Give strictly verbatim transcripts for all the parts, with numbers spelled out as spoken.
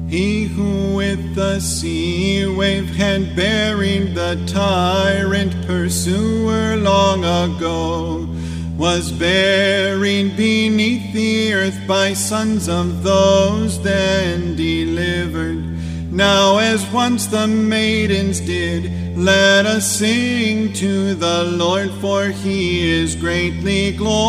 He who with the sea wave hand bearing the tyrant pursuer long ago was buried beneath the earth by sons of those then delivered. Now as once the maidens did, let us sing to the Lord, for he is greatly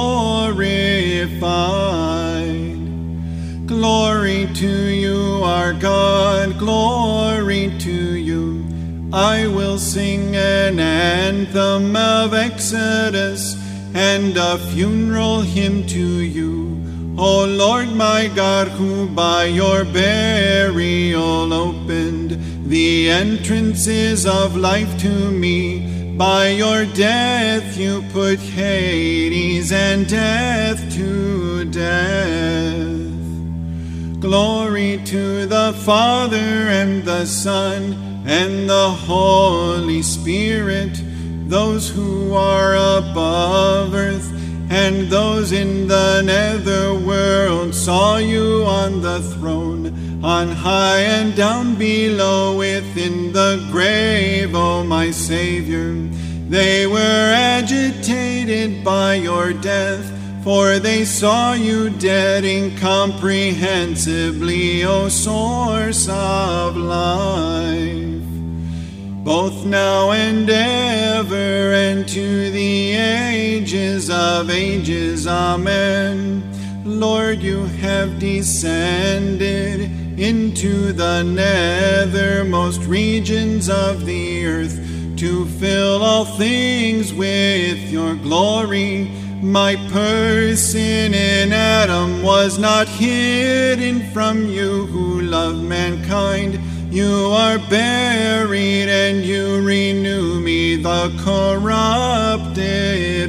glorified. Glory to you, our God, glory to you. I will sing an anthem of Exodus and a funeral hymn to you, O Lord my God, who by your burial opened the entrances of life to me. By your death you put Hades and death to death. Glory to the Father and the Son and the Holy Spirit, those who are above earth and those in the nether world saw you on the throne, on high and down below within the grave, O my Savior. They were agitated by your death, for they saw you dead incomprehensibly, O source of life. Both now and ever, and to the ages of ages. Amen. Lord, you have descended into the nethermost regions of the earth to fill all things with your glory. My person in Adam was not hidden from you who love mankind. You are buried and you renew me, the corrupted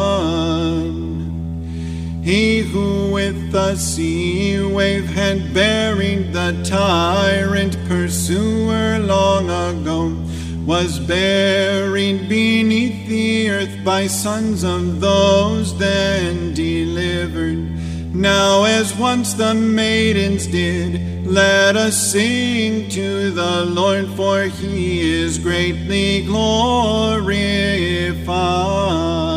one. He who with the sea wave hand bearing the tyrant pursuer long ago was buried beneath the earth by sons of those then delivered. Now as once the maidens did, let us sing to the Lord, for he is greatly glorified.